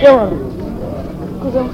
کدوم؟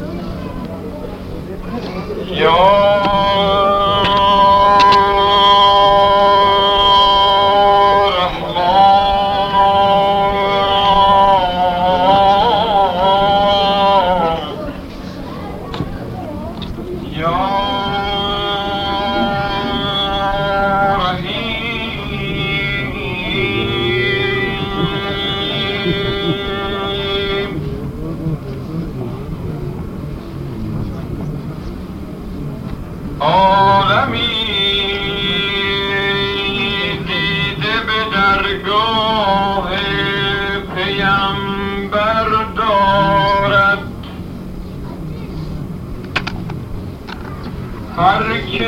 هر که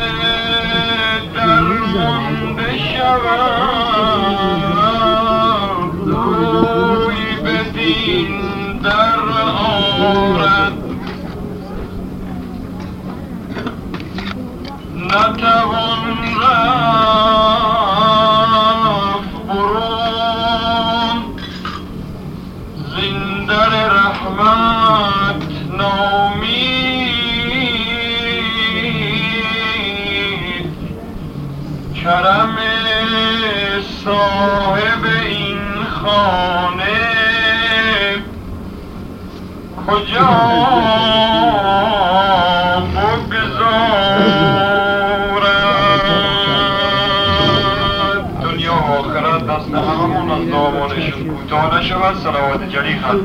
درمانده شود روی بدین در آرد نتوان رفت برون زین در رحمت کرم صاحب این خانه کجا بگذارد دنیا و آخرت دست هممون از دامانشون کوتاه نشود. صلوات جلی ختم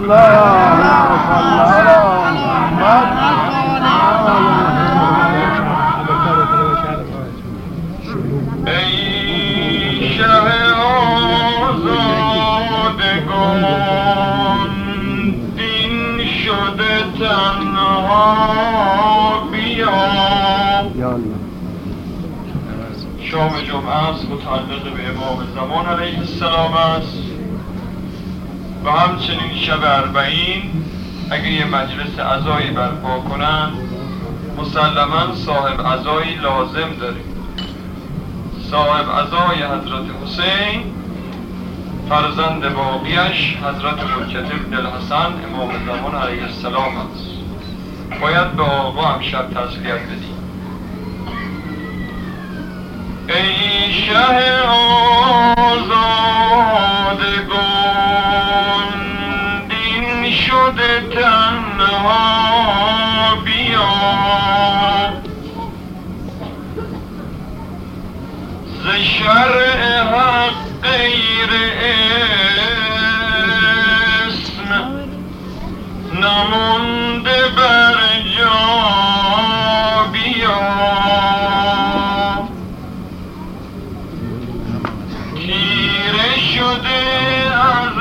شام جمعه است متعلق به امام زمان علیه السلام است و همچنین شب اربعین اگه یه مجلس عزایی برپا کنن مسلما صاحب عزایی لازم داریم. صاحب عزای حضرت حسین فرزند باقیش حضرت حجت ابن الحسن امام زمان علیه السلام است. باید به آقا هم شب تسلیت بدیم. ای شه آزادگان دین شده تنها بیا ز شرع حق غیر اسم نمونده بر جا بیا تیره شده از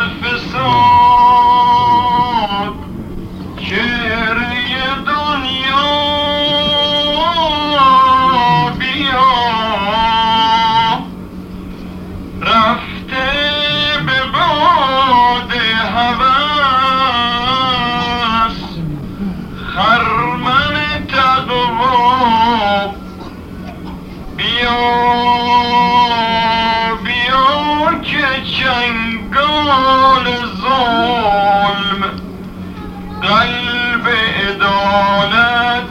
فساد چهره دنیا بیا رفته به باد هوس خرمن تقوا بیا که چنگال ظلم قلب عدالت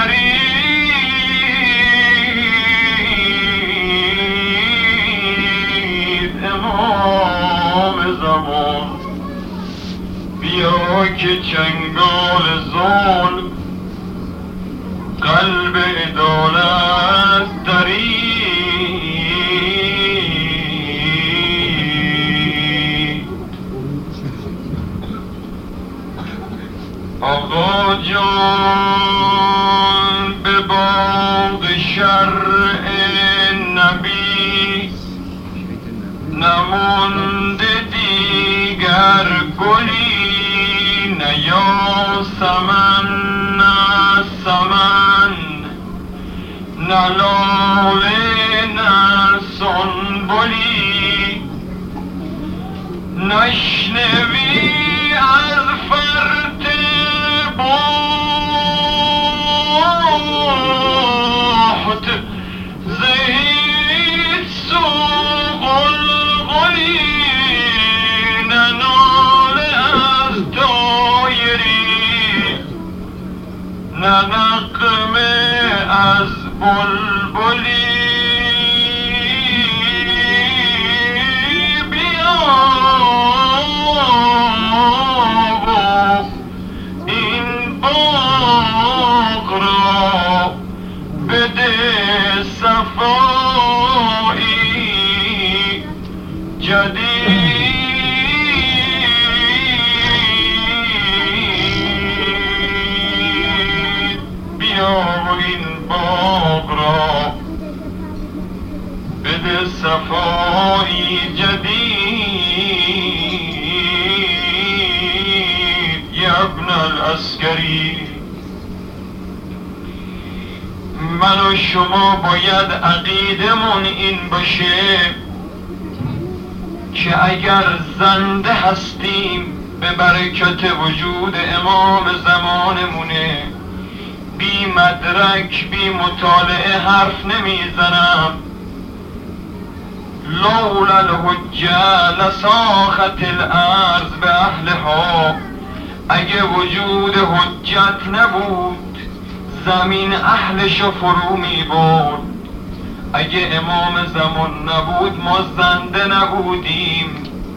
درید امام زمان بیا که چنگال ظلم قلب عدالت درید. آقا جان به باغ شرع نبی نمانده دیگر گلی نه یاسمن نه سمن نه لاله نه سنبلی نشنوی از فرد بحت زهید سو غلغلی نناله از دایر بلبلی بیا و این باغ را بده صفایی جدید. بیا و این باغ را بده صفایی جدید یا ابن العسکری. من و شما باید عقیدمون این باشه که اگر زنده هستیم به برکت وجود امام زمانمونه، بی مدرک بی مطالعه حرف نمیزنم. لولا الحجه لساخت الارض به اهلها. اگه وجود حجت نبود زمین اهلشو فرو می برد. اگه امام زمان نبود ما زنده نبودیم.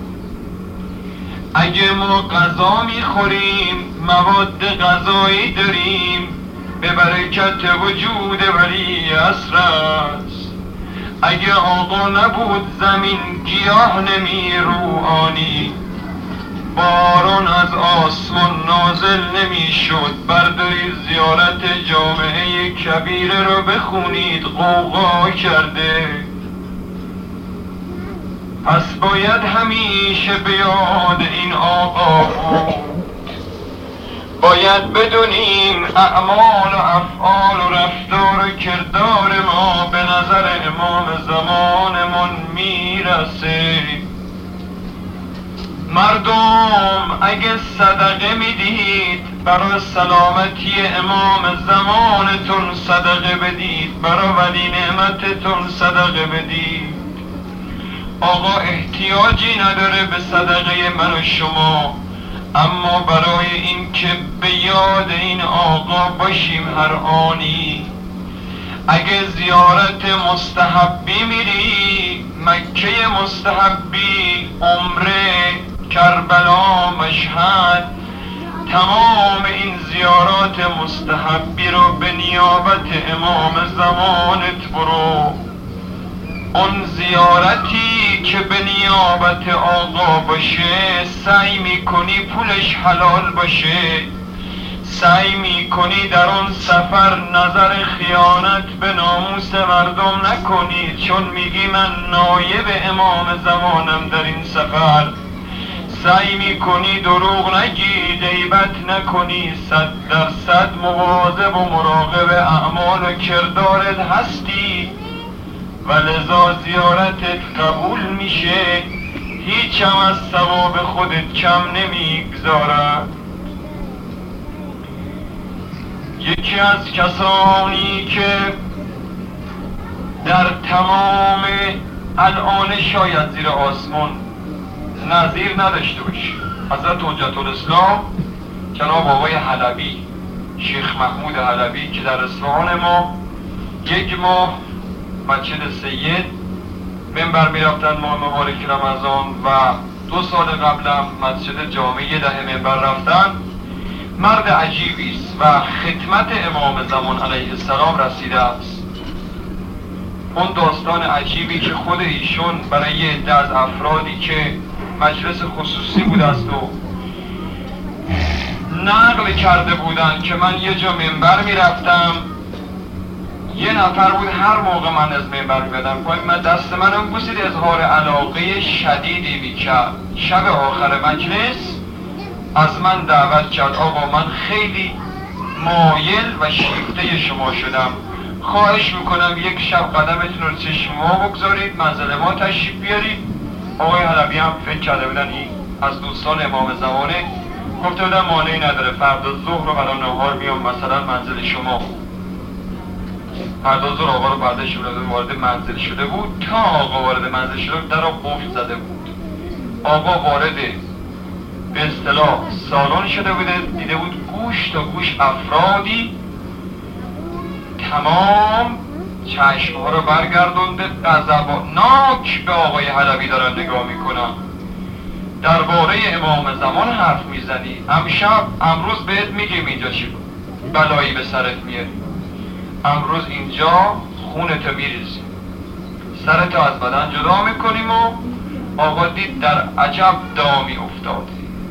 اگه ما غذا میخوریم مواد غذایی داریم به برکت وجود ولی عصر است. اگه آقا نبود زمین گیاه نمی روانی، باران از آسمان نازل نمی شد. بردارید زیارت جامعه کبیره رو بخونید، غوغا کرده. پس باید همیشه به یاد این آقا بود. باید بدونیم اعمال و افعال و رفتار و کردار ما به نظر امام زمانمون میرسه. مردم اگه صدقه میدید برای سلامتی امام زمانتون صدقه بدید، برای ولی نعمتتون صدقه بدید. آقا احتیاجی نداره به صدقه من و شما، اما برای این که به یاد این آقا باشیم هر آنی. اگه زیارت مستحبی میری، مکه مستحبی، عمره، کربلا، مشهد، تمام این زیارات مستحبی رو به نیابت امام زمانت برو. اون زیارتی که به نیابت آقا باشه سعی میکنی پولش حلال باشه، سعی میکنی در اون سفر نظر خیانت به ناموس مردم نکنی، چون میگی من نایب امام زمانم در این سفر. سعی میکنی دروغ نگی، غیبت نکنی، 100% مواظب و مراقب اعمال و کردارت هستی و لذا زیارتت قبول میشه، هیچ هم از ثواب خودت کم نمیگذارد. یکی از کسانی که در تمام الان شاید زیر آسمان نظیر نداشته باشه، حضرت حجت الاسلام جناب آقای حلبی، شیخ محمود حلبی که در اصفهان ما 1 ماه مسجد سید منبر می رفتن ماه مبارک رمضان و 2 سال قبلم مسجد جامع 10 منبر رفتن. مرد عجیبی است و خدمت امام زمان علیه السلام رسیده است. اون داستان عجیبی که خود ایشون برای یه عده از افرادی که مجلس خصوصی بوده است و نقل کرده بودن که من یه جا منبر می رفتم، یه نفر بود هر موقع من از منبر می‌بدم من دست منم بوسید، اظهار علاقه شدیدی میکرد. شب آخر مجلس از من دعوت کرد آقا من خیلی مایل و شیفته شما شدم، خواهش میکنم یک شب قدمتون رو چشم ما بگذارید، منزل ما تشریف بیارید. آقای حلبی هم فکر کرده بودن این از دوستان امام زمانه، گفته بودن مانعی نداره فردا ظهر رو برای نهار میام مثلا منزل شما. فردا ظهر آقا رو برداشت وارد منزل شده بود، تا آقا وارد منزل شده بود در رو قفل زده بود. آقا وارد به اصطلاح سالن شده بوده، دیده بود گوش تا گوش افرادی تمام چشمها رو برگردونده غضبناک به آقای حلبی دارن نگاه میکنن. درباره امام زمان حرف میزنی؟ امروز بهت میگیم اینجا چی بلایی به سرت میاری. امروز اینجا خونتو میریزیم، سرتو از بدن جدا میکنیم. و آقا دید در عجب دامی افتاد.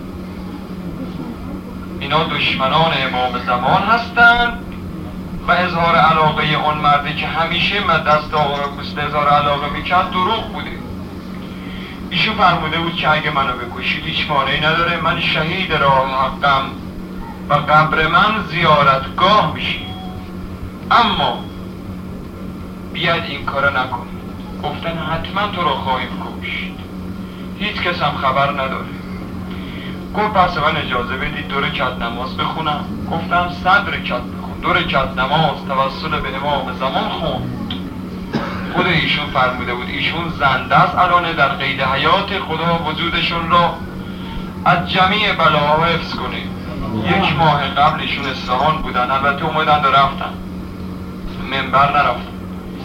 اینا دشمنان امام زمان هستند و اظهار علاقه اون مردی که همیشه دست آقا رو بوسه اظهار علاقه میکرد دروغ بوده. ایشون فرموده بود که اگه منو بکشید هیچ مانعی نداره، من شهید راه حقم و قبر من زیارتگاه میشی، اما بیاید این کارو نکنید. گفتن حتما تو رو خواهیم کشت، هیچ کس هم خبر نداره. گفت پس من اجازه بدید 2 رکعت نماز بخونم. گفتم 100 رکعت بخون. 2 رکعت نماز توسل به امام زمان خوند. خود ایشون فرموده بود ایشون زنده است الان در قید حیات، خدا وجودشون رو از جمیع بلاها حفظ کنه. 1 ماه قبل ایشون اصفهان بودن، البته اومدن و رفتن، منبر نرفتن.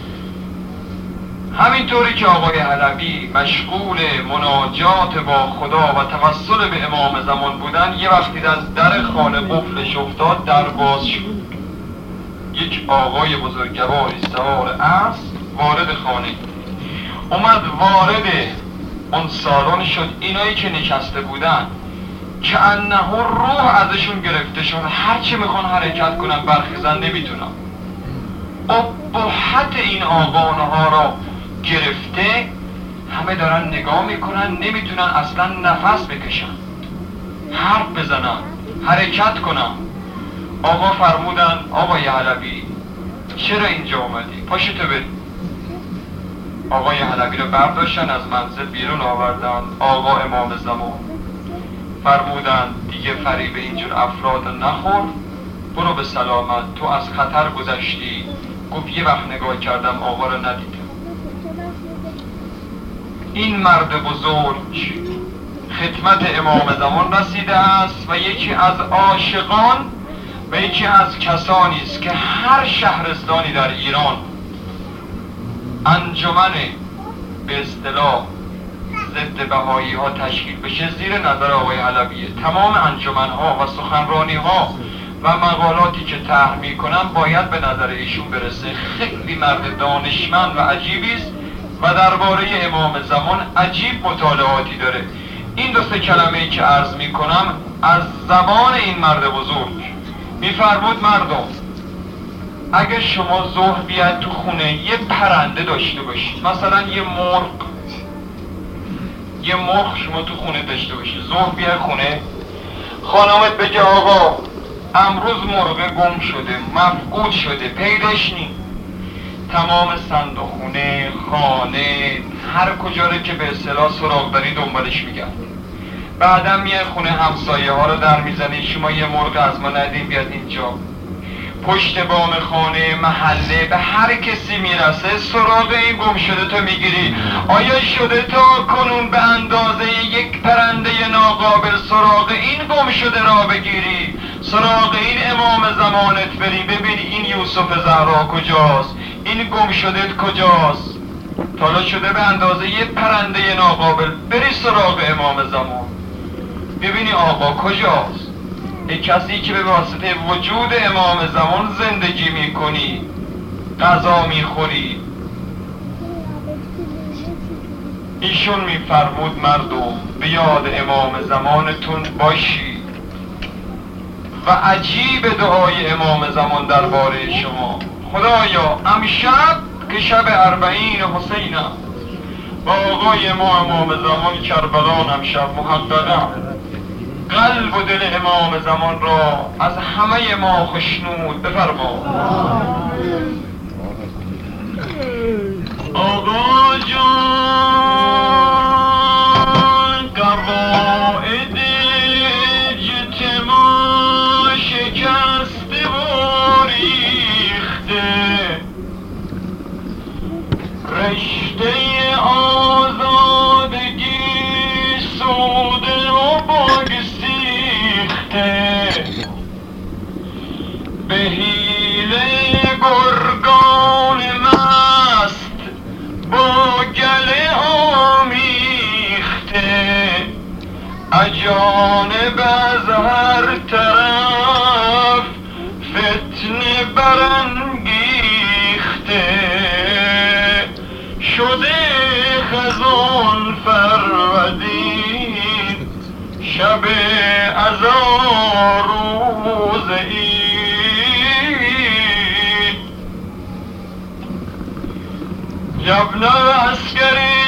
همینطوری که آقای حلبی مشغول مناجات با خدا و توسل به امام زمان بودن، یه وقتی از در خانه قفلش افتاد، در باز شد. یک آقای بزرگواری سوار اسب وارد خانه اومد، وارد اون سالن شد. اینایی که نشسته بودن که انه روح ازشون گرفته شد، هرچی میخوان حرکت کنن برخیزن نمیتونن. ابهت این آقا اونها را گرفته، همه دارن نگاه میکنن، نمیتونن اصلا نفس بکشن، حرف بزنن، حرکت کنن. آقا فرمودن آقای حلبی چرا اینجا اومدی؟ پاشتو بری. آقای حلبی رو برداشتن از منزل بیرون آوردن. آقا امام زمان فرمودن دیگه فریب اینجور افراد نخور، برو به سلامت، تو از خطر گذشتی. گفت یه وقت نگاه کردم آقا رو ندیدم. این مرد بزرگ خدمت امام زمان رسیده است و یکی از عاشقان و یکی از کسانی است که هر شهرستانی در ایران انجمن به اصطلاح ضد بهایی ها تشکیل بشه زیر نظر آقای حلبیه. تمام انجمن ها و سخنرانی ها و مقالاتی که طرح میکنن باید به نظر ایشون برسه. خیلی مرد دانشمند و عجیبی است و درباره امام زمان عجیب مطالعاتی داره. این 2 کلمه‌ای که عرض میکنم از زبان این مرد بزرگ. میفرمود مردم اگه شما ظهر بیاد تو خونه یه پرنده داشته باشید، مثلا یه مرغ شما تو خونه داشته باشید، ظهر بیاد خونه، خانمت بگه آقا امروز مرغ گم شده، مفقود شده، پیداش نی. تمام صندوقخونه، خانه، هر کجا رو که به اصطلاح سراغ داری دنبالش میگرد. بعدم میای خونه همسایه ها رو در میزنی، شما یه مرغ از ما ندین بیاد اینجا. پشت بام خانه، محله، به هر کسی میرسه سراغ این گم شده تو میگیری. آیا شده تا کنون به اندازه یک پرنده ناقابل سراغ این گم شده را بگیری؟ سراغ این امام زمانت بری ببینی این یوسف زهرا کجاست، این گم شدت کجاست؟ حالا شده به اندازه یک پرنده ناقابل بری سراغ امام زمان ببینی آقا کجاست. یک کسی که به واسطه وجود امام زمان زندگی میکنی، غذا میخوری. ایشون میفرمود مردم به یاد امام زمانتون باشی و عجیب دعای امام زمان درباره شما. خدایا امشب که شب 40 حسینم با آقای ما امام زمان کربلان امشب محققم، قلب و دل امام زمان را از همه ما خشنود بفرما. آقا جان قواعد اجتماع شکسته و ریخته، رشته آزادگی سوده و بگسیخته، به حیله گرگان من اجانب از هر طرف فتنه برانگیخته شده خزان فرودین شب عزا روز عید جبن عسکری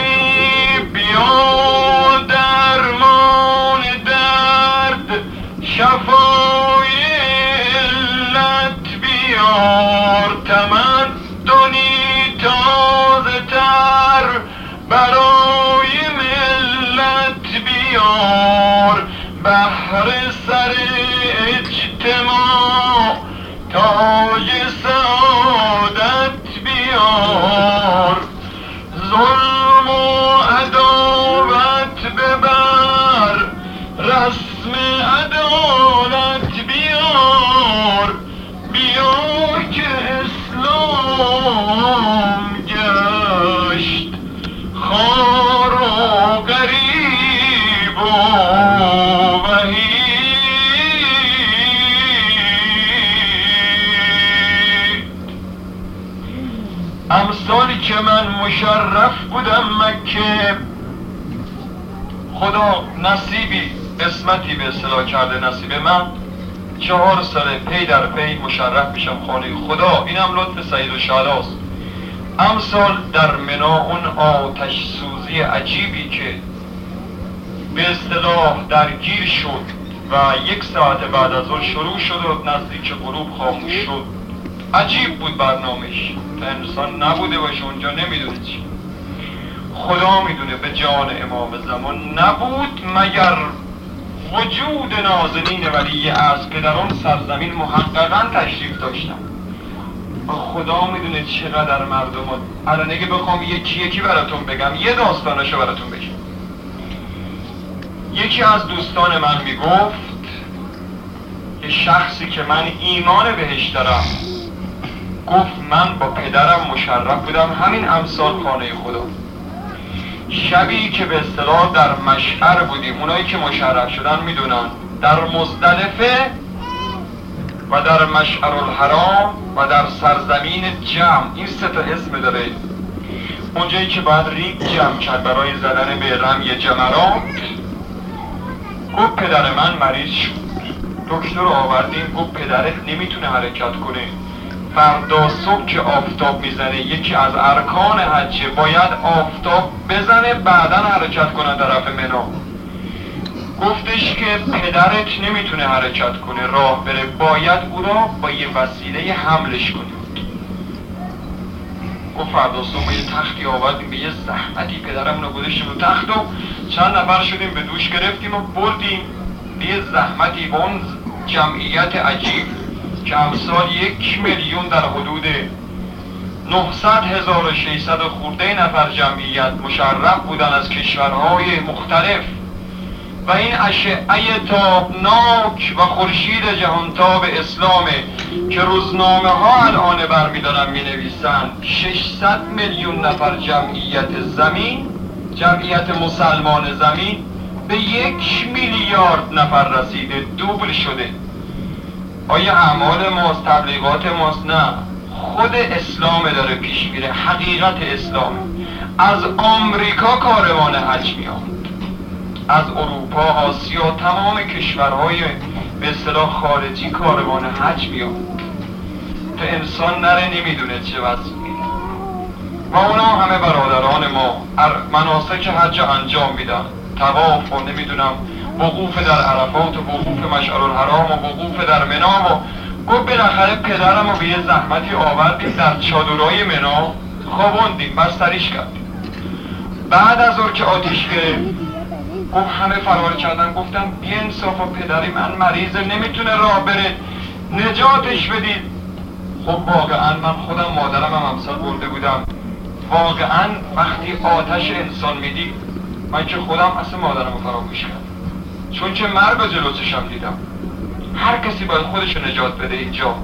بیا درمان درد شفای علت بیار تمدنی تازه تر برای ملت بیار بهر سر اجتماع تاج سعادت بیار ظلم و عداوت ببر رسم عدالت بیار بیا که اسلام گشت خوار و غریب و وحید امسالی که من مشرف بودم مکه خدا نصیبی قسمتی به اصطلاح کرده نصیب من 4 سال پی در پی مشرف میشم خانه خدا اینم لطف سعید و شعلاست امسال در منا اون آتش سوزی عجیبی که به اصطلاح درگیر شد و 1 ساعت بعد از اون شروع شد و نزدیک غروب خاموش شد عجیب بود برنامهش تا انسان نبوده باشه اونجا نمیدونه چی خدا میدونه به جان امام زمان نبود مگر وجود نازنین ولی عصر که در اون سرزمین محققا تشریف داشتن و خدا میدونه چقدر مردم الان اگه بخوام یکی براتون بگم یه داستانشو براتون بگم یکی از دوستان من میگفت یه شخصی که من ایمان بهش دارم گفت من با پدرم مشرف بودم همین امسال خانه خدا شبی که به اصطلاح در مشعر بودیم اونایی که مشرف شدن میدونن در مزدلفه و در مشعر الحرام و در سرزمین جمع این 3 تا اسم داره اونجایی که باید ریگ جمع کرد برای زدن به رمی جمرات گفت پدر من مریض شد دکتر رو آوردیم گفت پدرت نمیتونه حرکت کنه فردا صبح که آفتاب میزنه یکی از ارکان حجه باید آفتاب بزنه بعداً حرکت کنه طرف منا گفتش که پدرت نمیتونه حرکت کنه راه بره باید او را با یه وسیله حملش کنید گفت فردا صبح یه تختی آوردیم به یه زحمتی پدرمون رو گذاشتیم رو تخت و چند نفر شدیم به دوش گرفتیم و بردیم به یه زحمتی با اون جمعیت عجیب که امسال 1 میلیون در حدود 900,600 خورده نفر جمعیت مشرف بودن از کشورهای مختلف و این اشعه تابناک و خورشید جهانتاب اسلامه که روزنامه ها الان برمیدارن می نویسن 600 میلیون نفر جمعیت زمین جمعیت مسلمان زمین به 1 میلیارد نفر رسیده دوبل شده آیا اعمال ماست تبلیغات ماست نه خود اسلام داره پیش میره حقیقت اسلام از آمریکا کاروان حج میاد از اروپا آسیا تمام کشورهای به اصطلاح خارجی کاروان حج میاد تا انسان نره نمیدونه چه وضعی و اونا همه برادران ما مناسک حج انجام میدن طواف و نمیدونم وقوف در عرفات و وقوف مشعر الحرام و وقوف در منا و گفت بالاخره پدرم رو به یه زحمتی آوردیم در چادرای منا خوابوندیم بستریش کردیم بعد از اون که آتیش گرفت گفت همه فرار کردن گفتم بی‌انصاف و پدری من مریضه نمیتونه راه بره نجاتش بدید خب واقعا من خودم مادرم هم امسال برده بودم واقعا وقتی آتش انسان میدی من که خودم اصلا مادرم رو فراموش کردم چون که مرگ جلو چشم دیدم هر کسی باید خودش نجات بده اینجا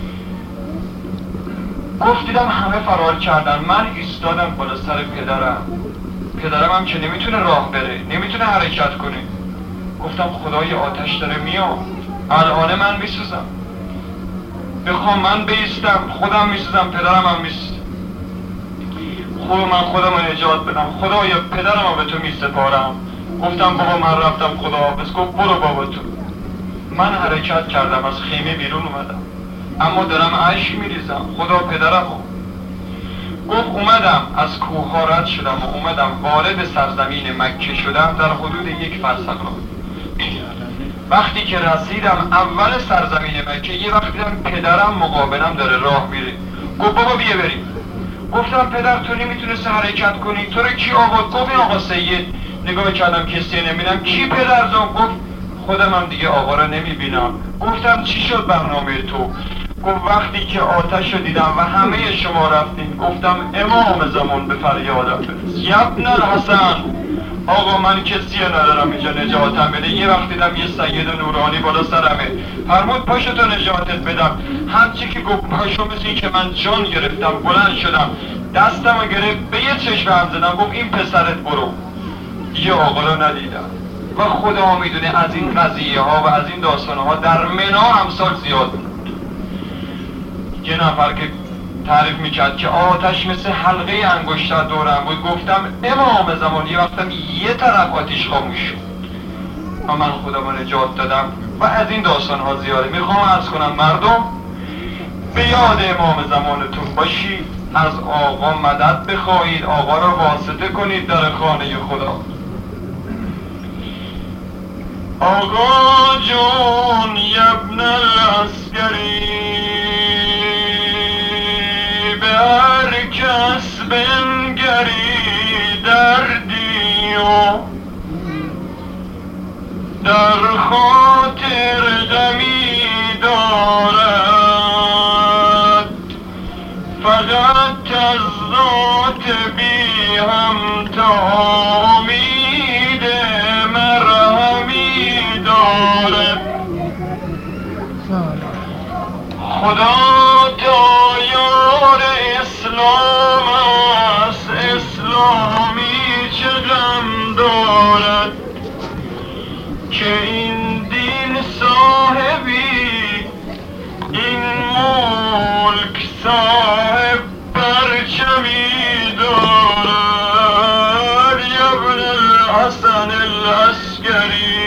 گفت دیدم همه فرار کردن من ایستادم بالا سر پدرم هم که نمیتونه راه بره نمیتونه حرکت کنه گفتم خدای آتش داره میاد، الان من میسوزم، بخوام من بیستم خودم میسوزم، پدرم هم میسوزم، خوب من خودم رو نجات بدم، خدایا پدرم رو به تو میسپارم. گفتم بابا من رفتم، خداحافظ. گفت برو بابا تو. من حرکت کردم، از خیمه بیرون اومدم، اما دارم اشک میریزم، خدا پدرم. گفت اومدم از کوه ها رد شدم و اومدم وارد سرزمین مکه شدم، در حدود 1 فرسخ راه. وقتی که رسیدم اول سرزمین مکه، یه وقت دیدم پدرم مقابلم داره راه میره. گفت بابا بیا بریم. گفتم پدر تو نمیتونستی حرکت کنی، تو رو کی آورد؟ گفت این آقا سید. نگاه کردم کسی نمیبینم. کی پدر جان؟ گفت خودم هم دیگه آقا رو نمیبینم. گفتم چی شد برنامه تو؟ گفت وقتی که آتش رو دیدم و همه شما رفتین، گفتم امام زمان به فریادم برس، یبن الحسن، آقا من کسی ندارم اینجا نجاتم بده. یه وقت دیدم یه سید نورانی بالا سرمه، فرمود پاشو تا نجاتت بدم. همچی که گفت پاشو، مثل این که من جان گرفتم، بلند شدم، دستم رو گرفت، به یه چشم هم زدم، گفت این پسرت برو. یه آقا رو ندیدم و خدا میدونه از این قضیه ها و از این داستان ها در منا امثال زیاد بود. یه نفر که تعریف میکرد که آتش مثل حلقه انگشتر دورم بود. گفتم امام زمان. یه وقتم یه طرف آتیش خاموش شد و من خودم رو نجات دادم و از این داستان ها زیاده. میخوام عرض کنم مردم به یاد امام زمانتون باشید، از آقا مدد بخواهید، آقا رو واسطه کنید در خانه خدا. آقا جون یبن العسکری، به هر کس بنگری دردی و در خاطر غمی دارد، فقط از ذات بی همتا امید مرهمی دارد. خدا تا یار اسلام است، اسلامی چه غم دارد که این دین صاحبی، این ملک صاحب پرچمی دارد. یبن الحسن العسکری،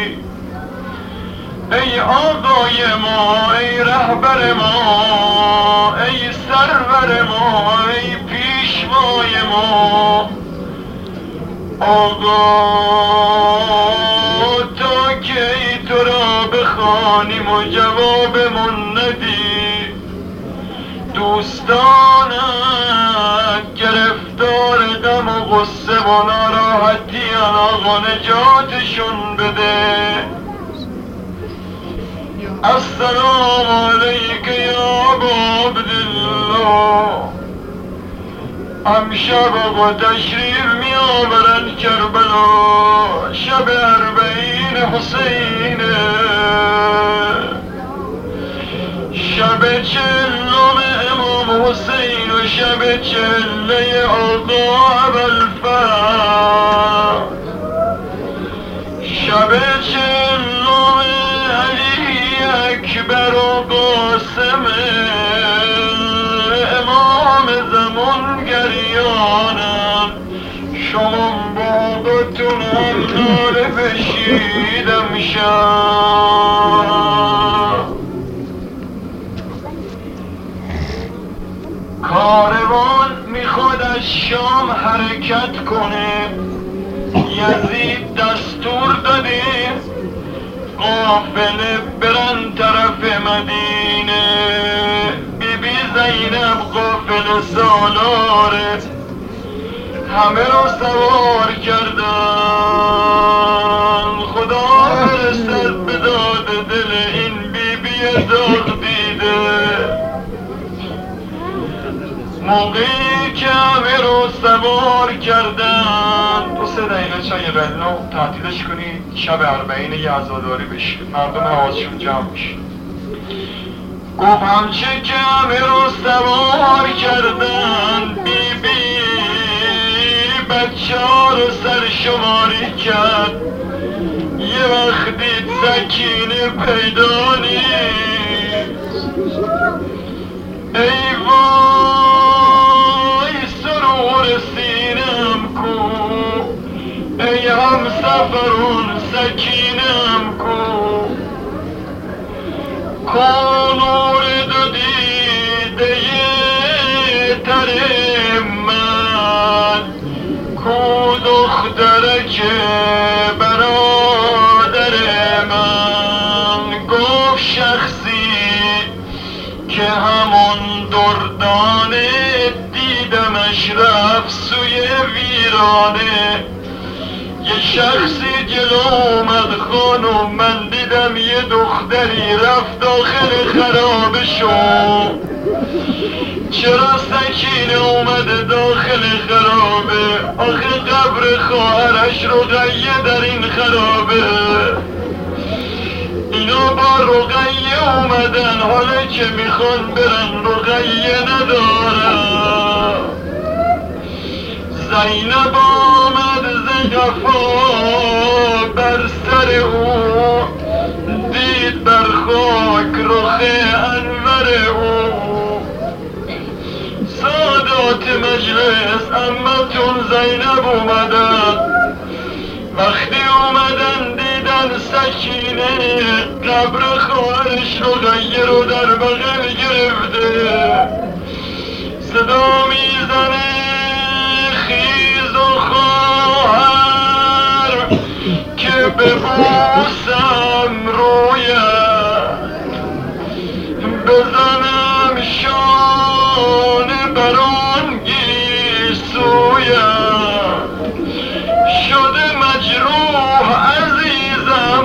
ای آقای ما، ای رهبر ما، ای سرور ما، ای پیشوای ما. آقا تا کی تو را بخوانیم و جوابمون ندی؟ دوستانت گرفتار غم و غصه و ناراحتی، آقا نجاتشون بده. السلام علیک یا ابا عبدالله. امشب آقا تشریف می آورن کربلا، شب 40 حسینه، شب 40 امام حسین و شب 40 آقا ابوالفضل، شب 40 اکبر و قاسم امام زمان گریانم. شما باقتون هم ناله بشیدم شب. کاروان میخواد از شام حرکت کنه، یزید دستور داده قافله برن طرف مدینه. بی بی زینب قافله سالاره، همه رو سوار کردن. خدا برسد به داد دل این بی بی داغ دیده. موقعی که همه رو سوار کردن، 2-3 دقیقه چای بلو تعطیلش کنید، شب 40 یه عزاداری بشه، مردم حواسشون جمع بشه. گفت همچه که همه رو سوار کردن، بی بی بچه ها رو سرشماری کرد. یه وقتی سکینه پیدا نیست ای وای سرور سینم کو ای همسفرون سکینم کو نور دو دیده تر من کو دخترک برادر من گفت شخصی که همون دردانه دیدمش رفت سوی ویرانه یه شخصی جلو اومد خانم من دیدم یه دختری رفت داخل خرابه شد چرا سکینه اومده داخل خرابه آخه قبر خواهرش رقیه در این خرابه اینا با رقیه اومدن حالا که میخوان برن رقیه ندارن زینب آمد ز قفا بر سر او دید بر خاک رخ انور او سادات مجلس عمتون زینب اومدن وقتی اومدن دیدن سکینه قبر خواهرش رقیه رو در بغل گرفته صدا میزنه خیز و خواهر که ببوسم رویت بزنم شانه بران گیسویت شده مجروح عزیزم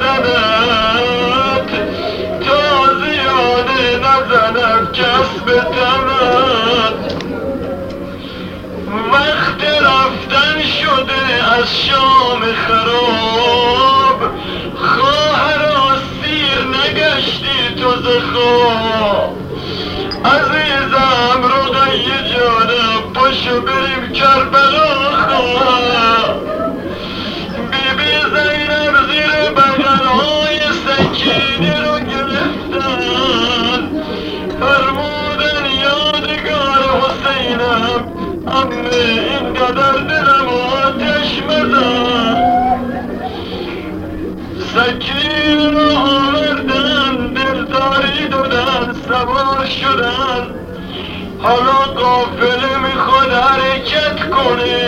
بدنت تازیانه نزند کس به تنت وقت رفتن شده از شام خراب خواهرا سیر نگشتی تو ز خواب عزیزم رقیه جانم پاشو بریم کربلا خواهر بی بی زینب زیر بغلهای سکینه رو گرفتن فرمودن یادگار حسینم امه اینقدر دلم آتش مزن سکینه رو آوردن دلداری دادن سوار شدن حالا قافله میخواد حرکت کنه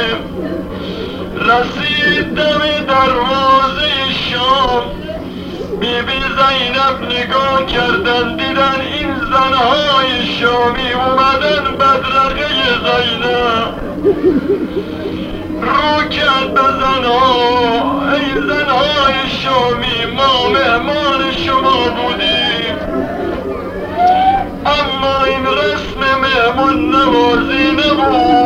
رسید دم دروازه شام بی بی زینب نگاه کردن دیدن این زنهای شامی اومدن بدرقه زینب رو کرد به زنها ای زنهای شامی ما مهمان شما بودیم اما این رسم مهمون نوازی نبود